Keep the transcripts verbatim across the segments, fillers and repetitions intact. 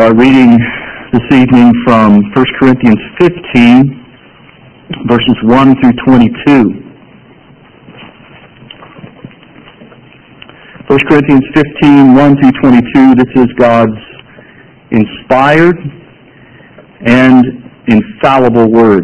are reading this evening from First Corinthians fifteen, verses one through twenty-two. First Corinthians fifteen, one through twenty-two, this is God's inspired and infallible word.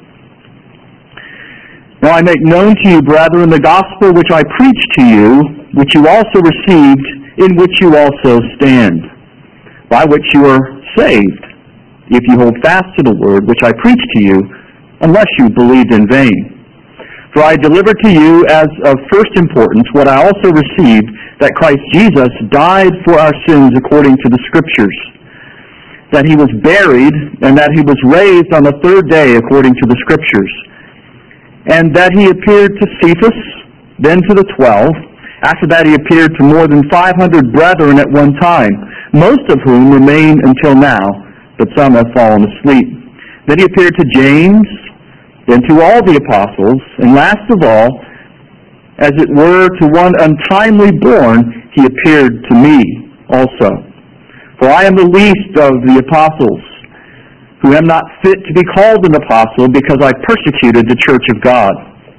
Now I make known to you, brethren, the gospel which I preached to you, which you also received, in which you also stand, by which you are saved, if you hold fast to the word which I preached to you, unless you believed in vain. For I delivered to you as of first importance what I also received, that Christ Jesus died for our sins according to the Scriptures, that he was buried, and that he was raised on the third day according to the Scriptures, and that he appeared to Cephas, then to the twelve. After that he appeared to more than five hundred brethren at one time, most of whom remain until now, but some have fallen asleep. Then he appeared to James, then to all the apostles, and last of all, as it were to one untimely born, he appeared to me also. For I am the least of the apostles, who am not fit to be called an apostle, because I persecuted the church of God.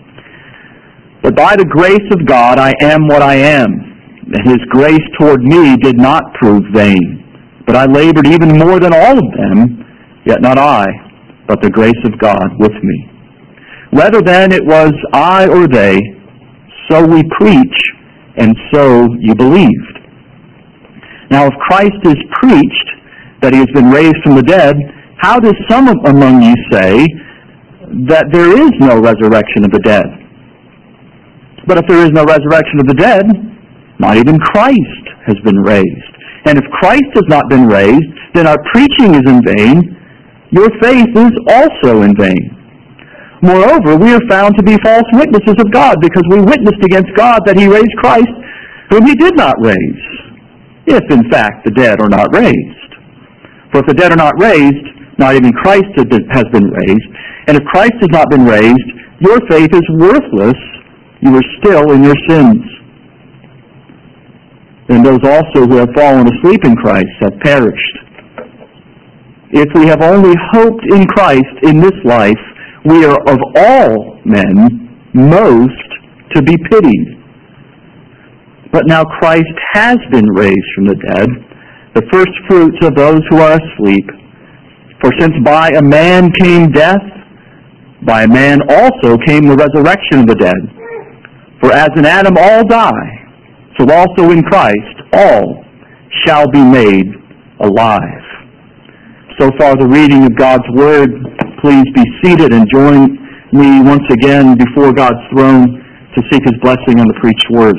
But by the grace of God I am what I am, and his grace toward me did not prove vain. But I labored even more than all of them, yet not I, but the grace of God with me. Whether then it was I or they, so we preach, and so you believed. Now if Christ is preached, that he has been raised from the dead, how does some among you say that there is no resurrection of the dead? But if there is no resurrection of the dead, not even Christ has been raised. And if Christ has not been raised, then our preaching is in vain, your faith is also in vain. Moreover, we are found to be false witnesses of God, because we witnessed against God that he raised Christ, whom he did not raise, if in fact the dead are not raised. For if the dead are not raised, not even Christ has been raised. And if Christ has not been raised, your faith is worthless. You are still in your sins. And those also who have fallen asleep in Christ have perished. If we have only hoped in Christ in this life, we are of all men most to be pitied. But now Christ has been raised from the dead, the first fruits of those who are asleep. For since by a man came death, by a man also came the resurrection of the dead. For as in Adam all die, so also in Christ all shall be made alive. So far the reading of God's Word. Please be seated and join me once again before God's throne to seek his blessing on the preached Word.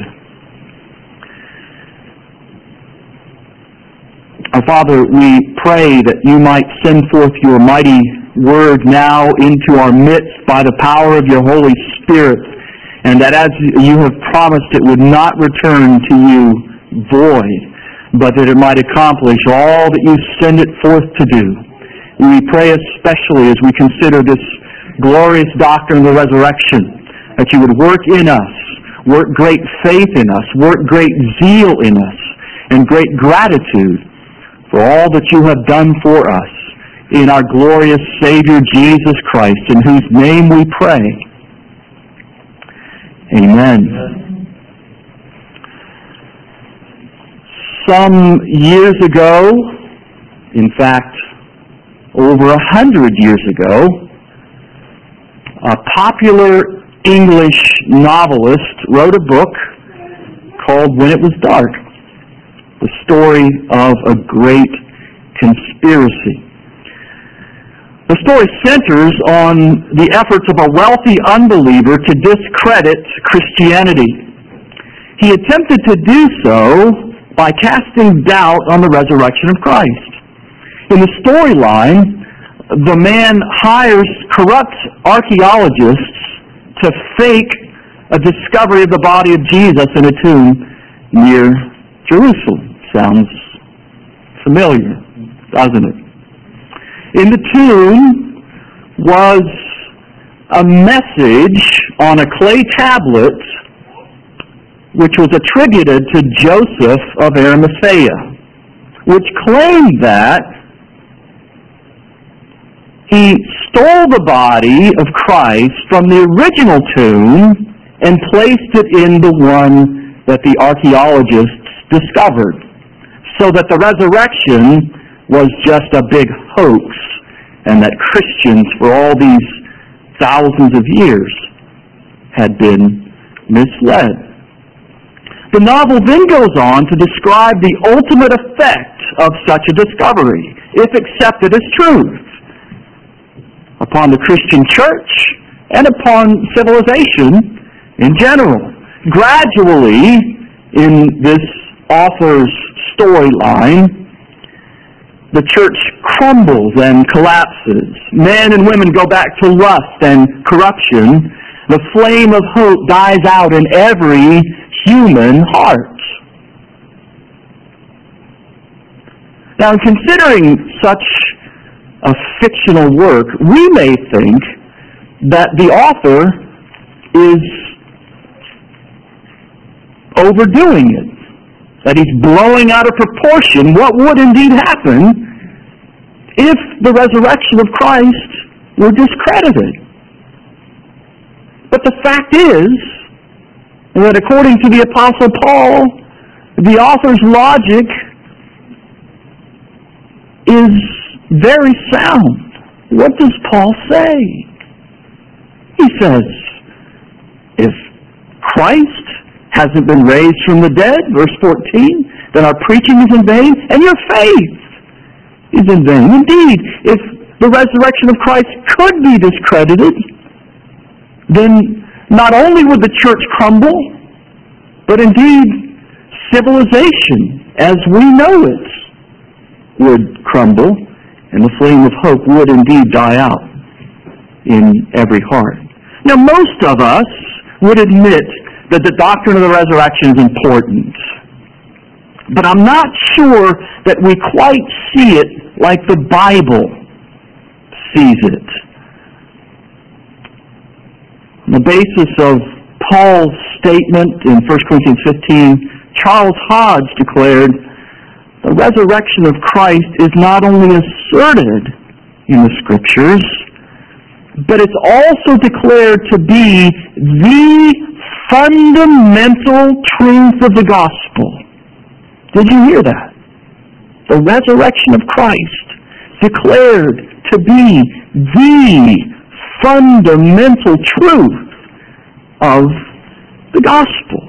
Our Father, we pray that you might send forth your mighty Word now into our midst by the power of your Holy Spirit, and that as you have promised, it would not return to you void, but that it might accomplish all that you send it forth to do. We pray especially as we consider this glorious doctrine of the resurrection, that you would work in us, work great faith in us, work great zeal in us, and great gratitude for all that you have done for us in our glorious Savior Jesus Christ, in whose name we pray. Amen. Some years ago, in fact, over a hundred years ago, a popular English novelist wrote a book called When It Was Dark, the story of a great conspiracy. The story centers on the efforts of a wealthy unbeliever to discredit Christianity. He attempted to do so by casting doubt on the resurrection of Christ. In the storyline, the man hires corrupt archaeologists to fake a discovery of the body of Jesus in a tomb near Jerusalem. Sounds familiar, doesn't it? In the tomb was a message on a clay tablet which was attributed to Joseph of Arimathea, which claimed that he stole the body of Christ from the original tomb and placed it in the one that the archaeologists discovered, so that the resurrection was just a big hoax, and that Christians for all these thousands of years had been misled. The novel then goes on to describe the ultimate effect of such a discovery, if accepted as truth, upon the Christian church and upon civilization in general. Gradually, in this author's storyline, the church crumbles and collapses. Men and women go back to lust and corruption. The flame of hope dies out in every human heart. Now, in considering such a fictional work, we may think that the author is overdoing it, that he's blowing out of proportion what would indeed happen if the resurrection of Christ were discredited. But the fact is that according to the Apostle Paul, the author's logic is very sound. What does Paul say? He says, if Christ hasn't been raised from the dead, verse fourteen, then our preaching is in vain, and your faith is in vain. Indeed, if the resurrection of Christ could be discredited, then not only would the church crumble, but indeed civilization as we know it would crumble, and the flame of hope would indeed die out in every heart. Now, most of us would admit that the doctrine of the resurrection is important, but I'm not sure that we quite see it like the Bible sees it. On the basis of Paul's statement in First Corinthians fifteen, Charles Hodge declared, the resurrection of Christ is not only asserted in the Scriptures, but it's also declared to be the fundamental truth of the gospel. Did you hear that? The resurrection of Christ declared to be the fundamental truth of the gospel.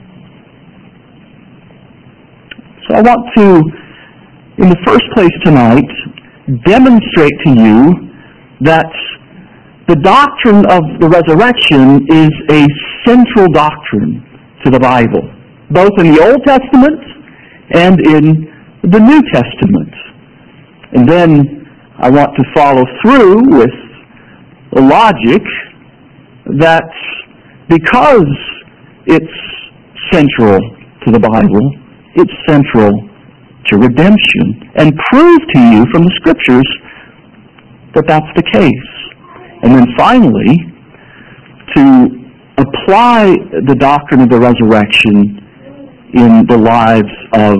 So I want to, in the first place tonight, demonstrate to you that the doctrine of the resurrection is a central doctrine to the Bible, both in the Old Testament and in the New Testament. And then I want to follow through with the logic that because it's central to the Bible, it's central to redemption, and prove to you from the Scriptures that that's the case. And then finally, to apply the doctrine of the resurrection in the lives of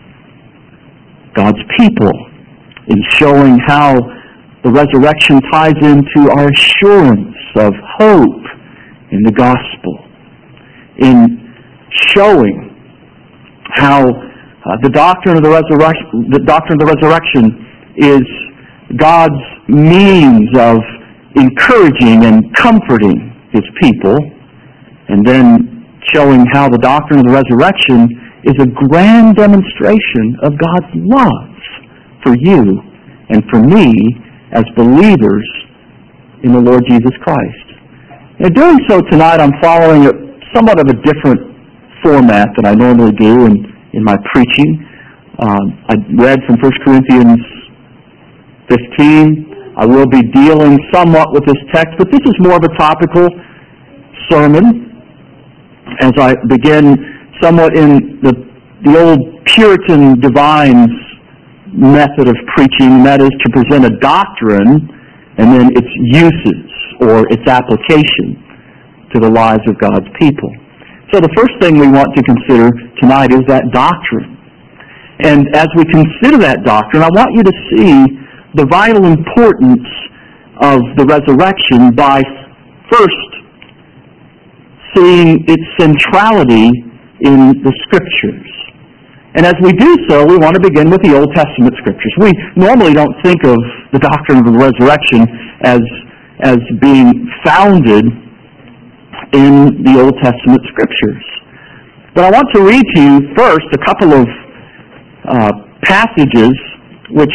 God's people, in showing how the resurrection ties into our assurance of hope in the gospel, in showing how uh, the doctrine of the resurrection, the doctrine of the resurrection is God's means of encouraging and comforting His people, and then showing how the doctrine of the resurrection is a grand demonstration of God's love for you and for me as believers in the Lord Jesus Christ. In doing so tonight, I'm following a, somewhat of a different format than I normally do in, in my preaching. Um, I read from First Corinthians fifteen. I will be dealing somewhat with this text, but this is more of a topical sermon as I begin somewhat in the, the old Puritan divines method of preaching, that is to present a doctrine and then its uses or its application to the lives of God's people. So the first thing we want to consider tonight is that doctrine. And as we consider that doctrine, I want you to see the vital importance of the resurrection by first seeing its centrality in the Scriptures. And as we do so, we want to begin with the Old Testament Scriptures. We normally don't think of the doctrine of the resurrection as, as being founded in the Old Testament Scriptures. But I want to read to you first a couple of uh, passages which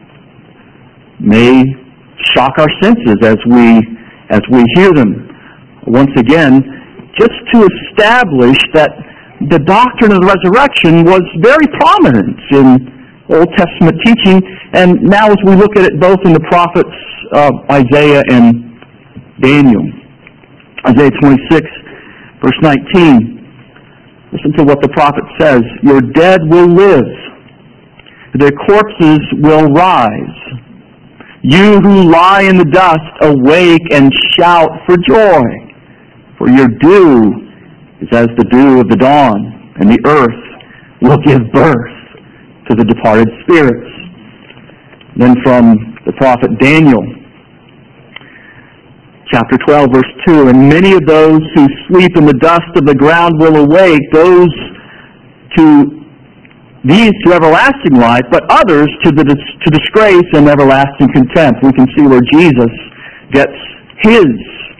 may shock our senses as we as we hear them. Once again, just to establish that the doctrine of the resurrection was very prominent in Old Testament teaching, and now as we look at it both in the prophets uh, Isaiah and Daniel. Isaiah twenty-six, verse nineteen. Listen to what the prophet says. Your dead will live. Their corpses will rise. You who lie in the dust, awake and shout for joy. For your dew is as the dew of the dawn, and the earth will give birth to the departed spirits. Then from the prophet Daniel, chapter twelve, verse two, and many of those who sleep in the dust of the ground will awake, those to these to everlasting life, but others to the to disgrace and everlasting contempt. We can see where Jesus gets his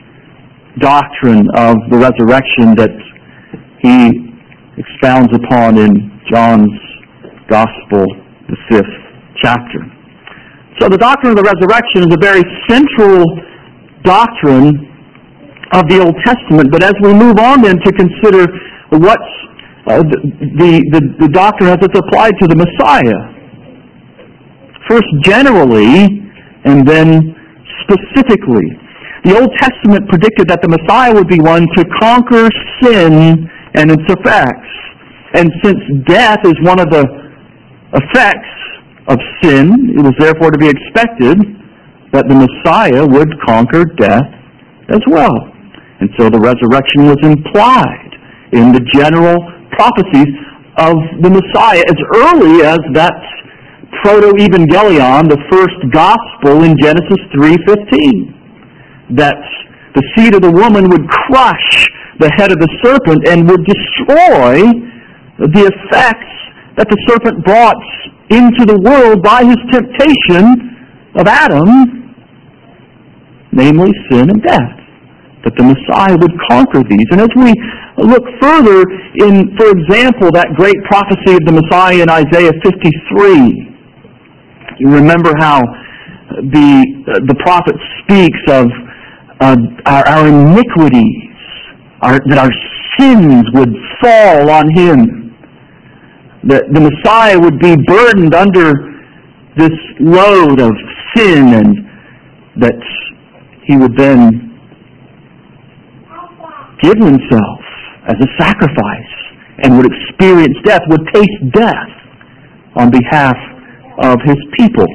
doctrine of the resurrection that he expounds upon in John's Gospel, the fifth chapter. So the doctrine of the resurrection is a very central doctrine of the Old Testament. But as we move on then to consider what's uh, the, the, the doctrine as it's applied to the Messiah, first generally and then specifically. The Old Testament predicted that the Messiah would be one to conquer sin and its effects. And since death is one of the effects of sin, it was therefore to be expected that the Messiah would conquer death as well. And so the resurrection was implied in the general prophecies of the Messiah as early as that proto-evangelion, the first gospel in Genesis three fifteen. That the seed of the woman would crush the head of the serpent and would destroy the effects that the serpent brought into the world by his temptation of Adam, namely sin and death. That the Messiah would conquer these. And as we look further in, for example, that great prophecy of the Messiah in Isaiah fifty-three, you remember how the, uh, the prophet speaks of Uh, our, our iniquities, our, that our sins would fall on him, that the Messiah would be burdened under this load of sin, and that he would then give himself as a sacrifice and would experience death, would taste death on behalf of his people.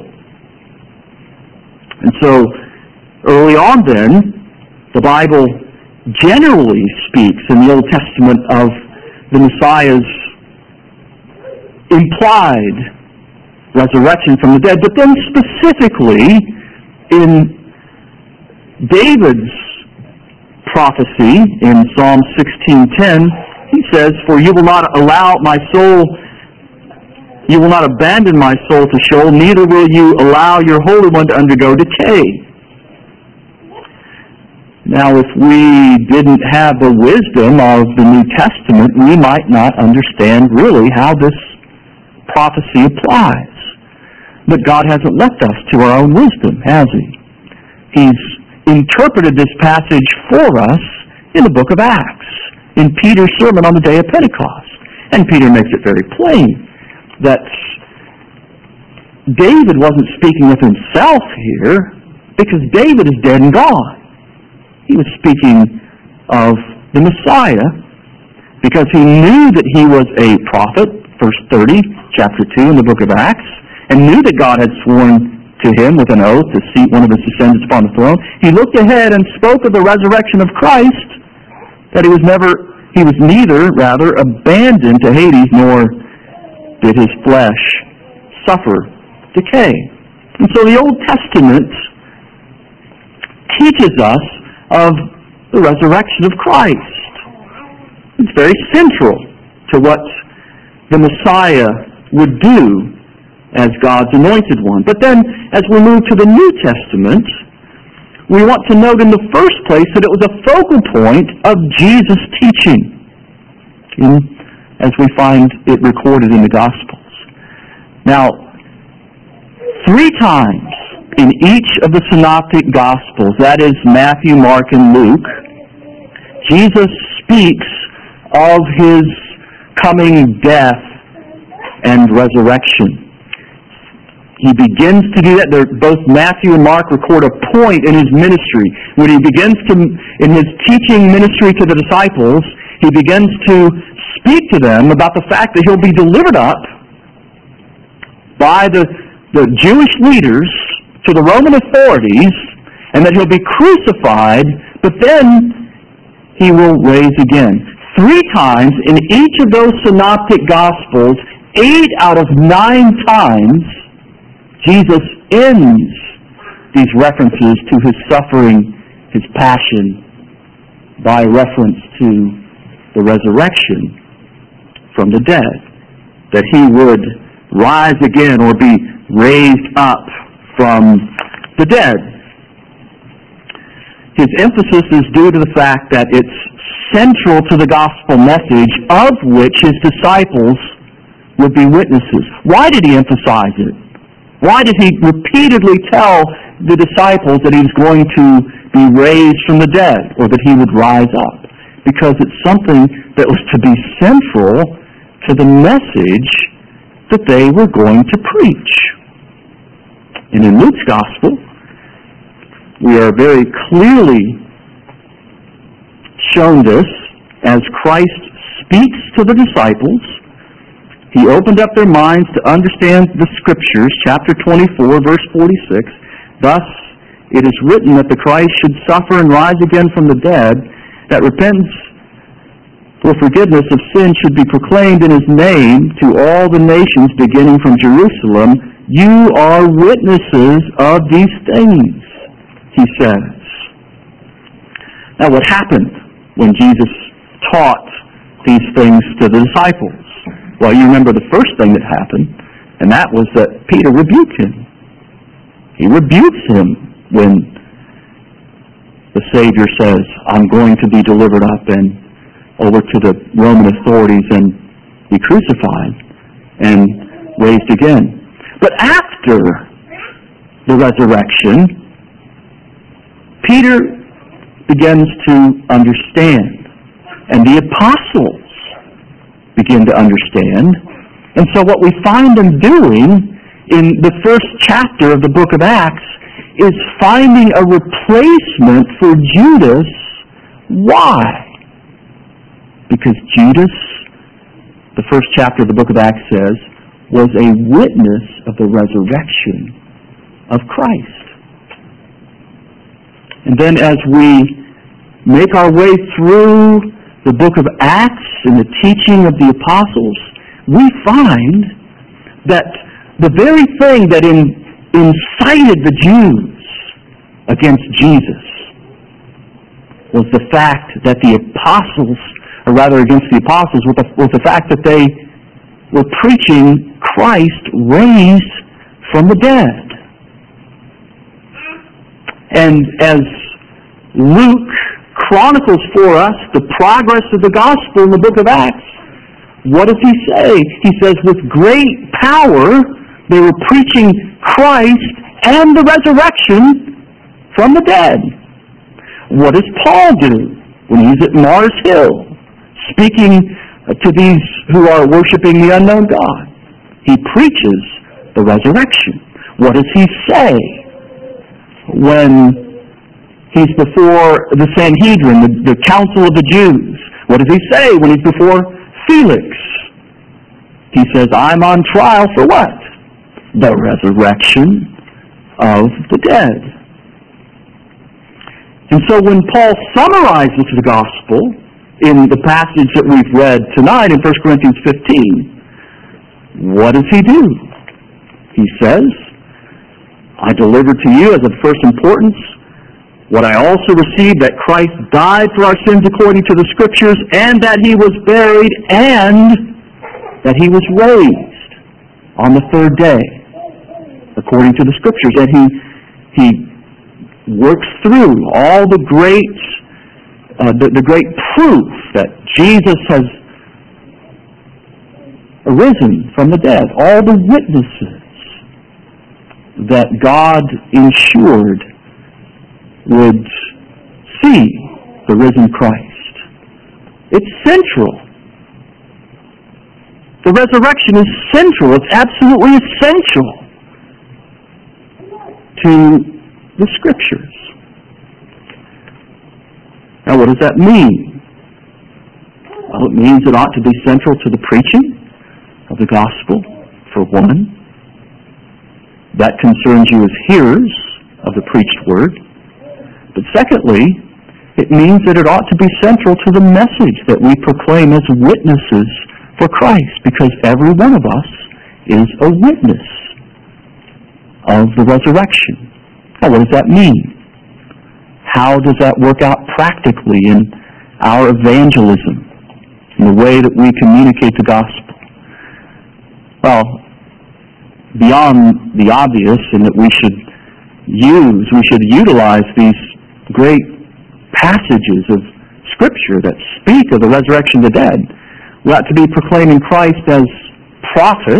And so, early on then, the Bible generally speaks in the Old Testament of the Messiah's implied resurrection from the dead, but then specifically in David's prophecy in Psalm sixteen ten, he says, "For you will not allow my soul, you will not abandon my soul to Sheol, neither will you allow your Holy One to undergo decay." Now, if we didn't have the wisdom of the New Testament, we might not understand really how this prophecy applies. But God hasn't left us to our own wisdom, has He? He's interpreted this passage for us in the book of Acts, in Peter's sermon on the day of Pentecost. And Peter makes it very plain that David wasn't speaking of himself here, because David is dead and gone. He was speaking of the Messiah because he knew that he was a prophet, verse thirty, chapter two in the book of Acts, and knew that God had sworn to him with an oath to seat one of his descendants upon the throne. He looked ahead and spoke of the resurrection of Christ, that he was never, he was neither, rather, abandoned to Hades nor did his flesh suffer decay. And so the Old Testament teaches us of the resurrection of Christ. It's very central to what the Messiah would do as God's anointed one. But then, as we move to the New Testament, we want to note in the first place that it was a focal point of Jesus' teaching, in, as we find it recorded in the Gospels. Now, three times in each of the Synoptic Gospels, that is Matthew, Mark, and Luke, Jesus speaks of his coming death and resurrection. He begins to do that. They're, both Matthew and Mark record a point in his ministry. When he begins to, in his teaching ministry to the disciples, he begins to speak to them about the fact that he'll be delivered up by the, the Jewish leaders to the Roman authorities, and that he'll be crucified, but then he will raise again. Three times in each of those synoptic gospels, eight out of nine times, Jesus ends these references to his suffering, his passion, by reference to the resurrection from the dead, that he would rise again or be raised up from the dead. His emphasis is due to the fact that it's central to the gospel message of which his disciples would be witnesses. Why did he emphasize it? Why did he repeatedly tell the disciples that he was going to be raised from the dead, or that he would rise up? Because it's something that was to be central to the message that they were going to preach. And in Luke's Gospel, we are very clearly shown this as Christ speaks to the disciples. He opened up their minds to understand the Scriptures, chapter twenty-four, verse forty-six. Thus, it is written that the Christ should suffer and rise again from the dead, that repentance for forgiveness of sin should be proclaimed in his name to all the nations, beginning from Jerusalem. You are witnesses of these things, he says. Now, what happened when Jesus taught these things to the disciples? Well, you remember the first thing that happened, and that was that Peter rebuked him. He rebukes him when the Savior says, I'm going to be delivered up and over to the Roman authorities and be crucified and raised again. But after the resurrection, Peter begins to understand, and the apostles begin to understand. And so what we find them doing in the first chapter of the book of Acts is finding a replacement for Judas. Why? Because Judas, the first chapter of the book of Acts says, was a witness of the resurrection of Christ. And then as we make our way through the book of Acts and the teaching of the apostles, we find that the very thing that in, incited the Jews against Jesus was the fact that the apostles, or rather against the apostles, was the, was the fact that they were preaching Christ raised from the dead. And as Luke chronicles for us the progress of the gospel in the book of Acts, what does he say? He says, with great power they were preaching Christ and the resurrection from the dead. What does Paul do when he's at Mars Hill, speaking to these who are worshiping the unknown God? He preaches the resurrection. What does he say when he's before the Sanhedrin, the, the council of the Jews? What does he say when he's before Felix? He says, I'm on trial for what? The resurrection of the dead. And so when Paul summarizes the gospel in the passage that we've read tonight in First Corinthians fifteen, what does he do? He says, I deliver to you as of first importance what I also received, that Christ died for our sins according to the Scriptures, and that he was buried, and that he was raised on the third day according to the Scriptures. And he he works through all the great uh, the, the great proof that Jesus has arisen from the dead, all the witnesses that God ensured would see the risen Christ. It's central. The resurrection is central. It's absolutely essential to the Scriptures. Now, what does that mean? Well, it means it ought to be central to the preaching of the gospel, for one. That concerns you as hearers of the preached word. But secondly, it means that it ought to be central to the message that we proclaim as witnesses for Christ, because every one of us is a witness of the resurrection. Now, what does that mean? How does that work out practically in our evangelism, in the way that we communicate the gospel? Well, beyond the obvious, in that we should use, we should utilize these great passages of Scripture that speak of the resurrection of the dead. We ought to be proclaiming Christ as prophet,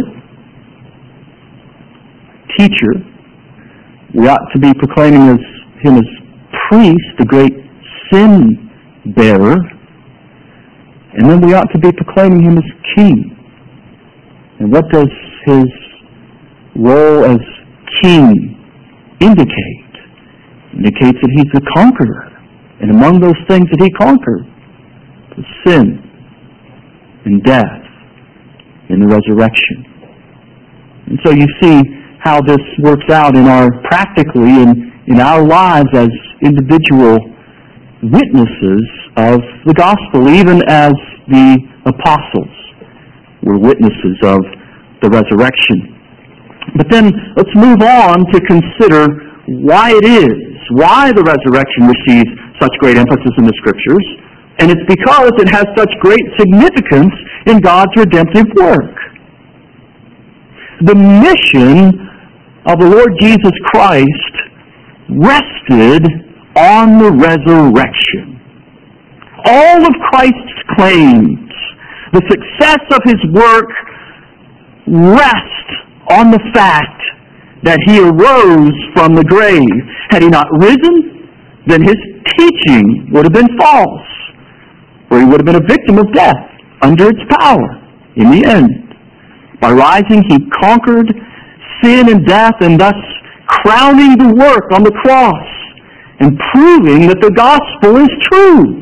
teacher. We ought to be proclaiming as, him as priest, the great sin bearer. And then we ought to be proclaiming him as king. And what does his role as king indicate? Indicates that he's the conqueror. And among those things that he conquered was sin and death and the resurrection. And so you see how this works out in our practically in, in our lives as individual witnesses of the gospel, even as the apostles were witnesses of the resurrection. But then let's move on to consider why it is, why the resurrection receives such great emphasis in the Scriptures. And it's because it has such great significance in God's redemptive work. The mission of the Lord Jesus Christ rested on the resurrection. All of Christ's claims, the success of his work, rest on the fact that he arose from the grave. Had he not risen, then his teaching would have been false, or he would have been a victim of death under its power in the end. By rising, he conquered sin and death, and thus crowning the work on the cross and proving that the gospel is true.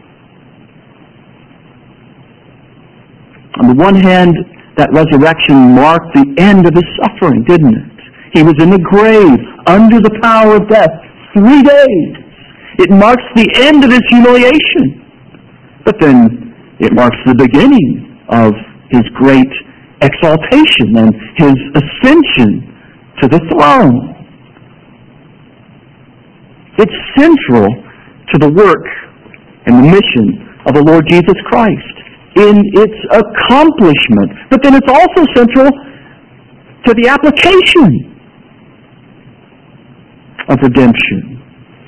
On the one hand, that resurrection marked the end of his suffering, didn't it? He was in the grave, under the power of death, three days. It marks the end of his humiliation. But then it marks the beginning of his great exaltation and his ascension to the throne. It's central to the work and the mission of the Lord Jesus Christ in its accomplishment. But then it's also central to the application of redemption.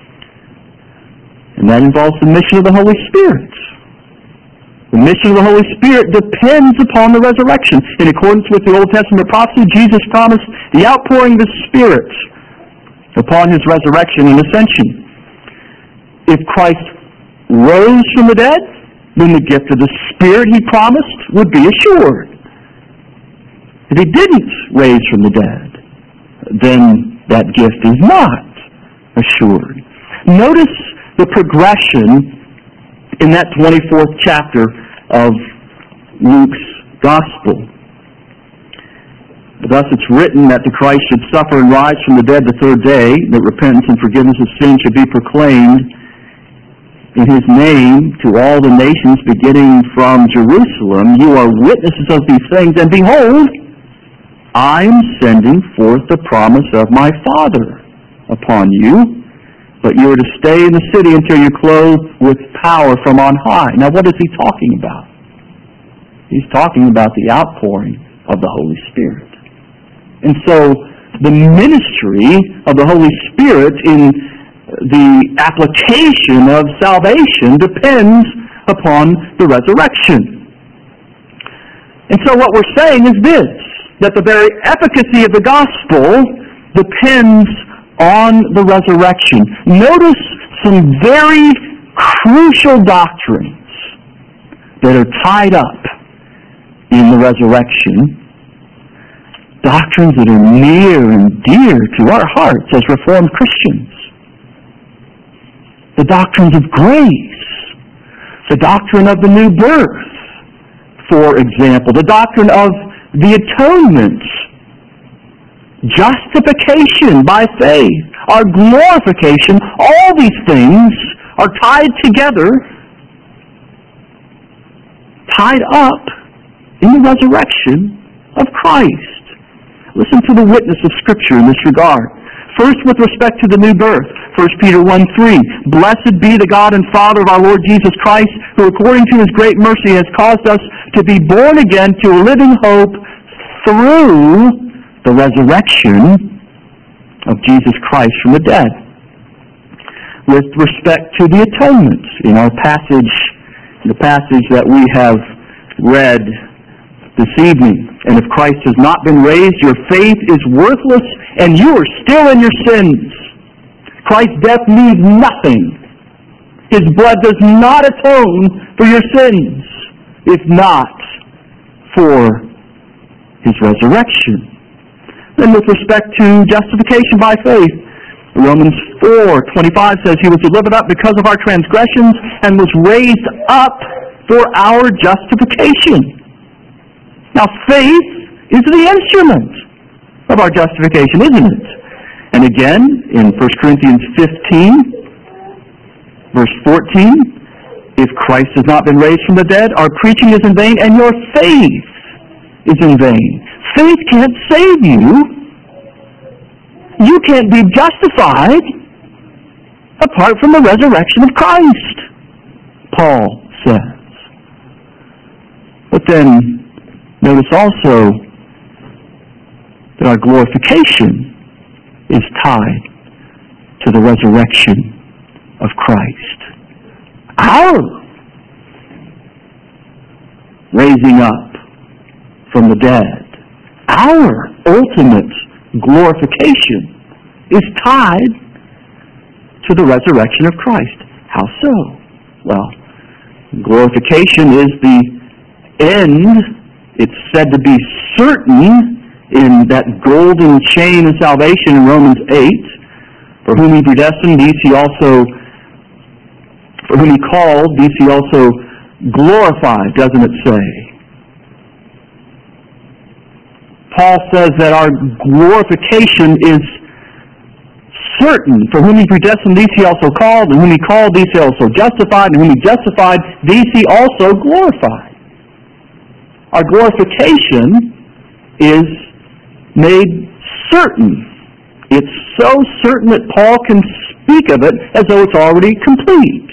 And that involves the mission of the Holy Spirit. The mission of the Holy Spirit depends upon the resurrection. In accordance with the Old Testament prophecy, Jesus promised the outpouring of the Spirit upon his resurrection and ascension. If Christ rose from the dead, then the gift of the Spirit he promised would be assured. If he didn't raise from the dead, then that gift is not assured. Notice the progression in that twenty-fourth chapter of Luke's Gospel. Thus it's written that the Christ should suffer and rise from the dead the third day, that repentance and forgiveness of sin should be proclaimed in his name to all the nations, beginning from Jerusalem. You are witnesses of these things, and behold, I am sending forth the promise of my Father upon you, but you are to stay in the city until you're clothed with power from on high. Now, what is he talking about? He's talking about the outpouring of the Holy Spirit. And so, the ministry of the Holy Spirit in the application of salvation depends upon the resurrection. And so what we're saying is this, that the very efficacy of the gospel depends on the resurrection. Notice some very crucial doctrines that are tied up in the resurrection, doctrines that are near and dear to our hearts as Reformed Christians. The doctrines of grace, the doctrine of the new birth, for example, the doctrine of the atonement, justification by faith, our glorification, all these things are tied together, tied up in the resurrection of Christ. Listen to the witness of Scripture in this regard. First, with respect to the new birth, First Peter one three, Blessed be the God and Father of our Lord Jesus Christ, who according to His great mercy has caused us to be born again to a living hope through the resurrection of Jesus Christ from the dead. With respect to the atonement, in our passage, the passage that we have read this evening, and if Christ has not been raised, your faith is worthless, and you are still in your sins. Christ's death means nothing. His blood does not atone for your sins, if not for His resurrection. Then with respect to justification by faith, Romans four twenty-five says He was delivered up because of our transgressions and was raised up for our justification. Now, faith is the instrument of our justification, isn't it? And again, in First Corinthians fifteen, verse fourteen, if Christ has not been raised from the dead, our preaching is in vain, and your faith is in vain. Faith can't save you. You can't be justified apart from the resurrection of Christ, Paul says. But then, notice also that our glorification is tied to the resurrection of Christ. Our raising up from the dead, our ultimate glorification is tied to the resurrection of Christ. How so? Well, glorification is the end. It's said to be certain in that golden chain of salvation in Romans eight. For whom He predestined, these He also, for whom He called, these He also glorified, doesn't it say? Paul says that our glorification is certain. For whom He predestined, these He also called, and whom He called, these He also justified, and whom He justified, these He also glorified. Our glorification is made certain. It's so certain that Paul can speak of it as though it's already complete.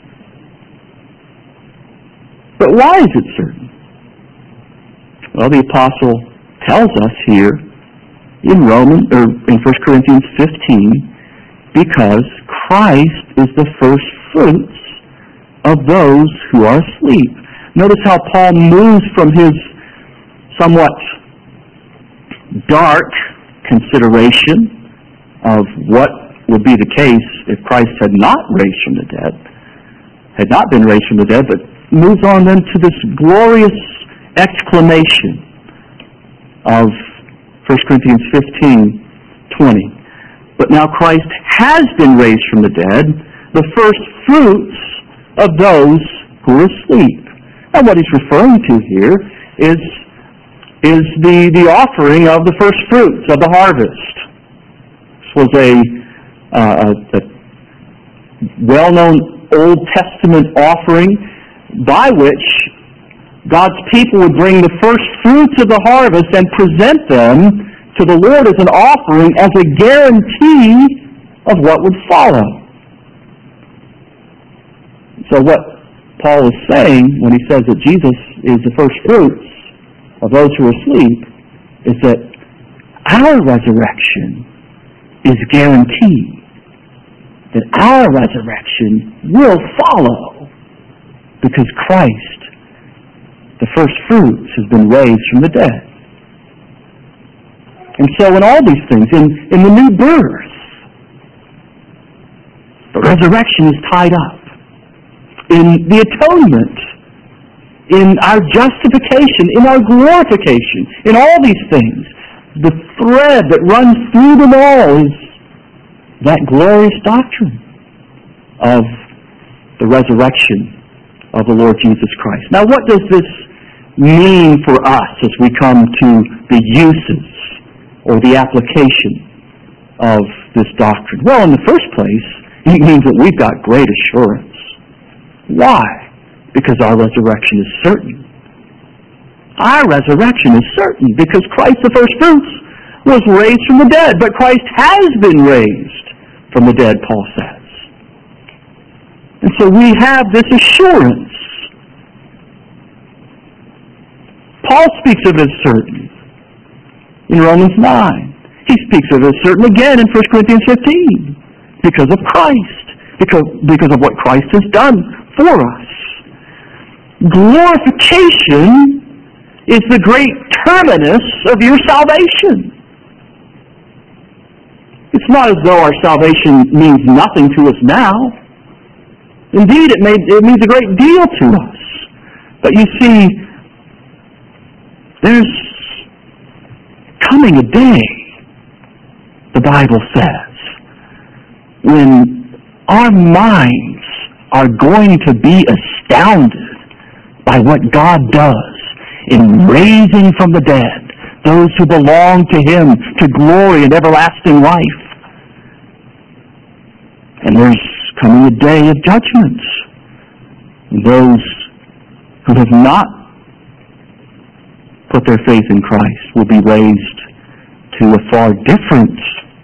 But why is it certain? Well, the apostle tells us here in Roman or in First Corinthians fifteen, because Christ is the first fruits of those who are asleep. Notice how Paul moves from his somewhat dark consideration of what would be the case if Christ had not raised from the dead, had not been raised from the dead, but moves on then to this glorious exclamation of First Corinthians fifteen twenty. But now Christ has been raised from the dead, the first fruits of those who are asleep. And what he's referring to here is, is the, the offering of the first fruits of the harvest. This was a, uh, a, a well-known Old Testament offering by which God's people would bring the first fruits of the harvest and present them to the Lord as an offering, as a guarantee of what would follow. So what Paul is saying when he says that Jesus is the first fruits of those who are asleep is that our resurrection is guaranteed. That our resurrection will follow because Christ, the first fruits, has been raised from the dead. And so in all these things, in, in the new birth, the resurrection is tied up. In the atonement, in our justification, in our glorification, in all these things, the thread that runs through them all is that glorious doctrine of the resurrection of the Lord Jesus Christ. Now, what does this mean for us as we come to the uses or the application of this doctrine? Well, in the first place, it means that we've got great assurance. Why? Because our resurrection is certain. Our resurrection is certain because Christ, the first fruits, was raised from the dead. But Christ has been raised from the dead, Paul says. And so we have this assurance. Paul speaks of it as certain in Romans nine. He speaks of it as certain again in First Corinthians fifteen because of Christ, because, because of what Christ has done for us. Glorification is the great terminus of your salvation. It's not as though our salvation means nothing to us now. Indeed, it, may, it means a great deal to us. But you see, there's coming a day, the Bible says, when our minds are going to be astounded by what God does in raising from the dead those who belong to Him to glory and everlasting life. And there's coming a day of judgment. Those who have not put their faith in Christ will be raised to a far different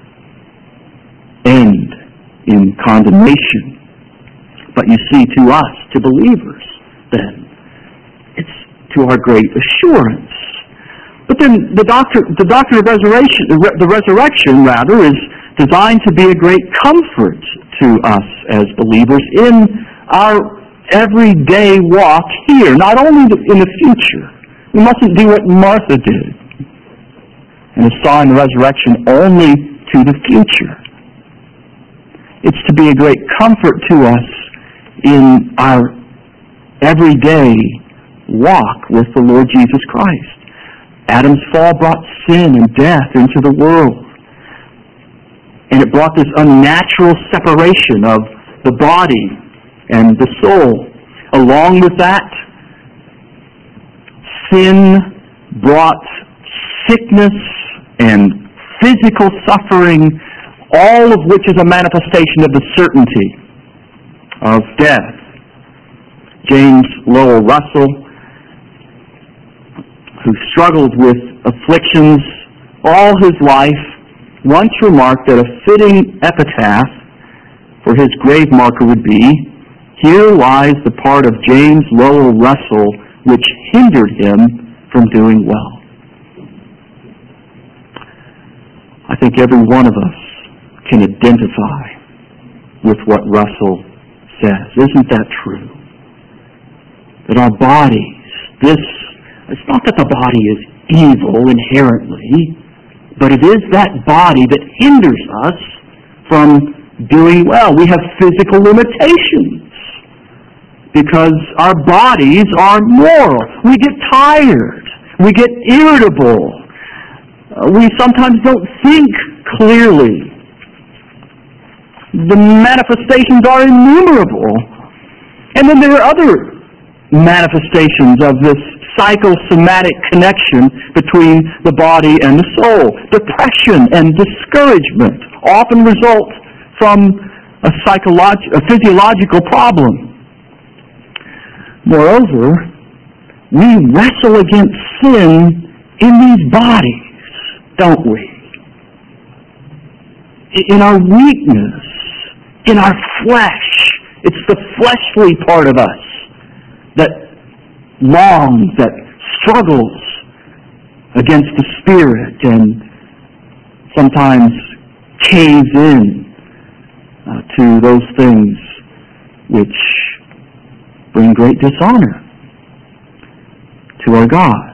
end in condemnation. But you see, to us, to believers, then, it's to our great assurance. But then the doctrine, the doctrine of resurrection, the resurrection, rather, is designed to be a great comfort to us as believers in our everyday walk here, not only in the future. We mustn't do what Martha did and assign the resurrection only to the future. It's to be a great comfort to us in our everyday walk with the Lord Jesus Christ. Adam's fall brought sin and death into the world. And it brought this unnatural separation of the body and the soul. Along with that, sin brought sickness and physical suffering, all of which is a manifestation of the certainty of death. James Lowell Russell, who struggled with afflictions all his life, once remarked that a fitting epitaph for his grave marker would be, "Here lies the part of James Lowell Russell which hindered him from doing well." I think every one of us can identify with what Russell says. Isn't that true? That our bodies, this, it's not that the body is evil inherently, but it is that body that hinders us from doing well. We have physical limitations because our bodies are moral. We get tired. We get irritable. Uh, we sometimes don't think clearly. The manifestations are innumerable. And then there are other manifestations of this psychosomatic connection between the body and the soul. Depression and discouragement often result from a, psycholog- a physiological problem. Moreover, we wrestle against sin in these bodies, don't we? In our weakness, in our flesh. It's the fleshly part of us that longs, that struggles against the Spirit and sometimes caves in uh, to those things which bring great dishonor to our God.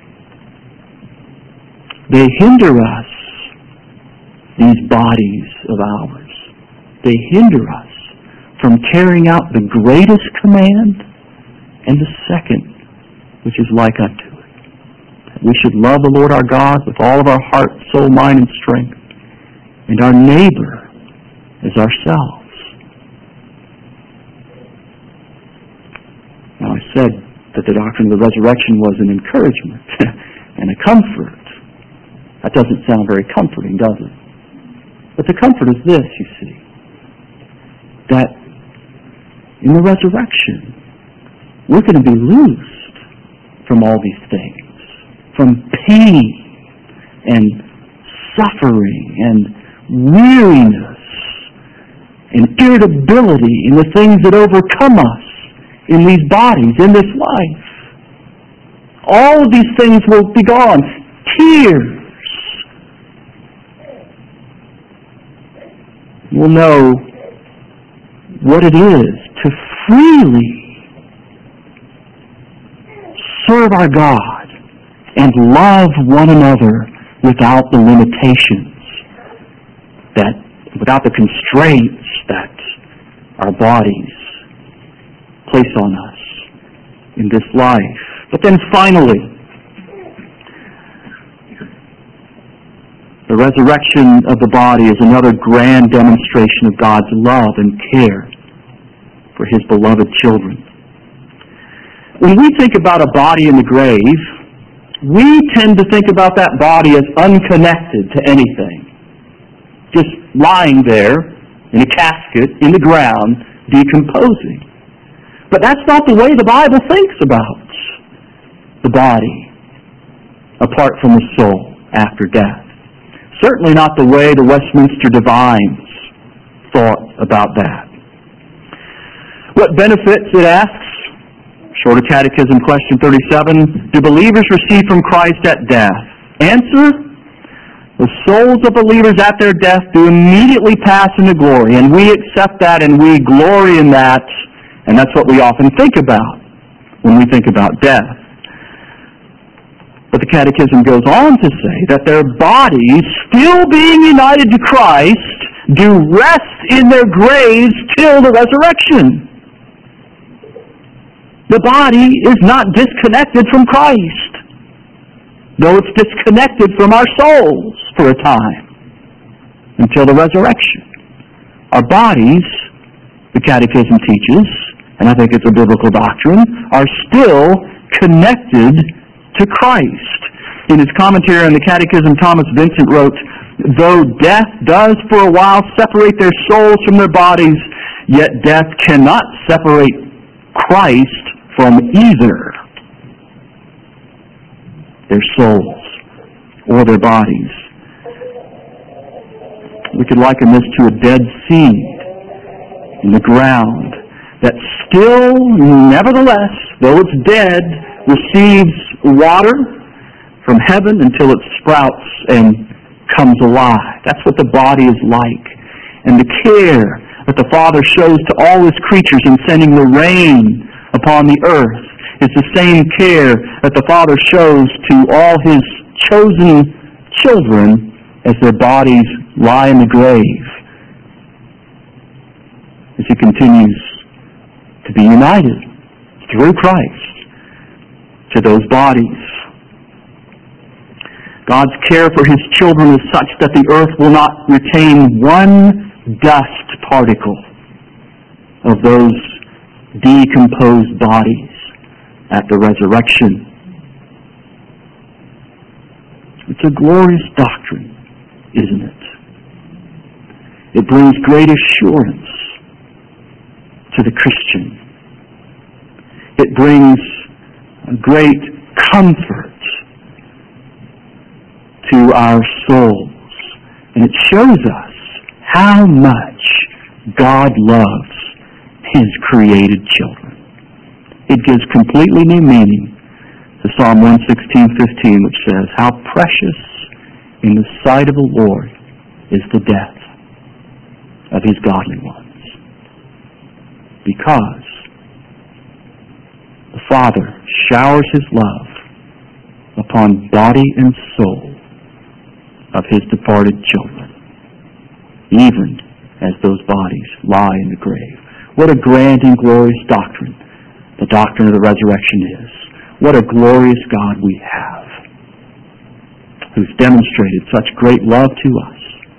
They hinder us, these bodies of ours. They hinder us from carrying out the greatest command and the second, which is like unto it. We should love the Lord our God with all of our heart, soul, mind, and strength, and our neighbor as ourselves. Now I said that the doctrine of the resurrection was an encouragement and a comfort. That doesn't sound very comforting, does it? But the comfort is this, you see, that in the resurrection, we're going to be loosed from all these things, from pain and suffering and weariness and irritability and the things that overcome us in these bodies, in this life. All of these things will be gone. Tears. We'll know what it is to freely serve our God and love one another without the limitations, that without the constraints that our bodies place on us in this life. But then finally, the resurrection of the body is another grand demonstration of God's love and care for His beloved children. When we think about a body in the grave, we tend to think about that body as unconnected to anything. Just lying there in a casket in the ground, decomposing. But that's not the way the Bible thinks about the body apart from the soul after death. Certainly not the way the Westminster Divines thought about that. What benefits, it asks, Shorter Catechism, question thirty-seven, do believers receive from Christ at death? Answer, the souls of believers at their death do immediately pass into glory, and we accept that and we glory in that, and that's what we often think about when we think about death. But the Catechism goes on to say that their bodies, still being united to Christ, do rest in their graves till the resurrection. The body is not disconnected from Christ, though it's disconnected from our souls for a time, until the resurrection. Our bodies, the Catechism teaches, and I think it's a biblical doctrine, are still connected to Christ. In his commentary on the Catechism, Thomas Vincent wrote, though death does for a while separate their souls from their bodies, yet death cannot separate Christ from either their souls or their bodies. We could liken this to a dead seed in the ground that still, nevertheless, though it's dead, receives water from heaven until it sprouts and comes alive. That's what the body is like. And the care that the Father shows to all His creatures in sending the rain upon the earth is the same care that the Father shows to all His chosen children as their bodies lie in the grave, as He continues to be united through Christ to those bodies. God's care for His children is such that the earth will not retain one dust particle of those decomposed bodies at the resurrection. It's a glorious doctrine, isn't it? It brings great assurance to the Christian. It brings great comfort to our souls. And it shows us how much God loves His created children. It gives completely new meaning to Psalm one sixteen fifteen, which says, "How precious in the sight of the Lord is the death of His godly ones." Because the Father showers His love upon body and soul of His departed children, even as those bodies lie in the grave. What a grand and glorious doctrine the doctrine of the resurrection is. What a glorious God we have, who's demonstrated such great love to us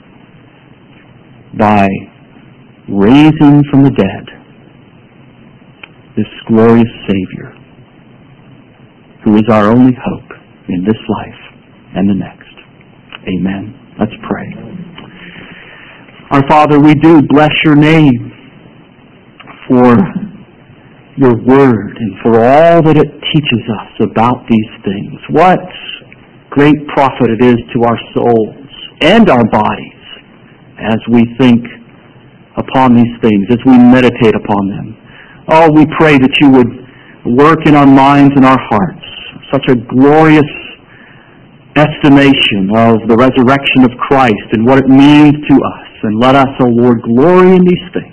by raising from the dead this glorious Savior, who is our only hope in this life and the next. Amen. Let's pray. Our Father, we do bless your name for your word and for all that it teaches us about these things. What great profit it is to our souls and our bodies as we think upon these things, as we meditate upon them. Oh, we pray that you would work in our minds and our hearts such a glorious estimation of the resurrection of Christ and what it means to us. And let us, O Lord, glory in these things.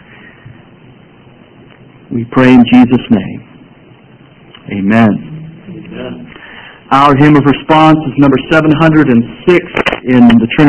We pray in Jesus' name. Amen. Amen. Our hymn of response is number seven hundred six in the Trinity.